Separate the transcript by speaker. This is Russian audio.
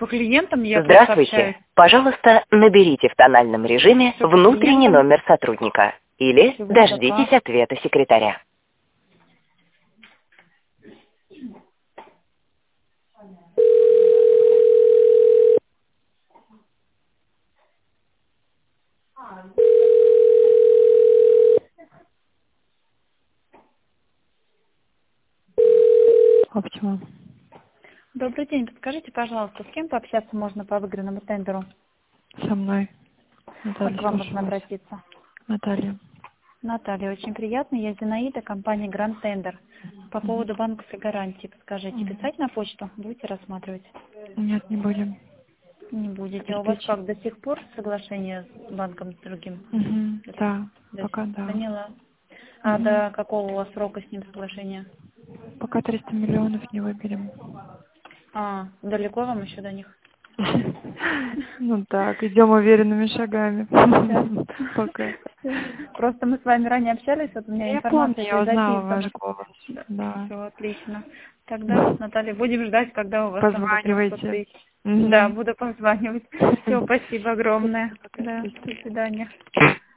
Speaker 1: по клиентам я
Speaker 2: Здравствуйте.
Speaker 1: общаюсь.
Speaker 2: Пожалуйста, наберите в тональном режиме
Speaker 1: Всё по
Speaker 2: внутренний
Speaker 1: клиентам.
Speaker 2: номер сотрудника или
Speaker 1: Всего
Speaker 2: дождитесь
Speaker 1: заказ.
Speaker 2: ответа секретаря.
Speaker 3: Оптима.
Speaker 1: Добрый день. Подскажите, пожалуйста, с кем пообщаться можно по выигранному тендеру?
Speaker 3: Со мной.
Speaker 1: Как
Speaker 3: Наталья,
Speaker 1: к вам
Speaker 3: слушаю
Speaker 1: можно
Speaker 3: вас.
Speaker 1: обратиться?
Speaker 3: Наталья.
Speaker 1: Наталья, очень приятно. Я Зинаида, компания Grand Tender. По поводу банковской гарантии, подскажите, писать на почту? Будете рассматривать?
Speaker 3: Нет, не будем.
Speaker 1: Не будете. А у вас
Speaker 3: Кирпич.
Speaker 1: как, до сих пор соглашение с банком с другим?
Speaker 3: Да,
Speaker 1: До
Speaker 3: пока
Speaker 1: сих-
Speaker 3: да.
Speaker 1: Поняла. А до какого у вас срока с ним соглашение?
Speaker 3: Пока 300 миллионов не выберем.
Speaker 1: А, далеко вам еще до них?
Speaker 3: Ну так, идем уверенными шагами. Пока.
Speaker 1: Просто мы с вами ранее общались, вот у меня
Speaker 3: Я помню,
Speaker 1: информация
Speaker 3: я узнала ваш
Speaker 1: передачи.
Speaker 3: голос. Да.
Speaker 1: Все, отлично. Тогда, Наталья, будем ждать, когда у вас там до 300
Speaker 3: Позванивайте.
Speaker 1: тысяч. Да, буду позванивать. Все, спасибо огромное. Да, до свидания.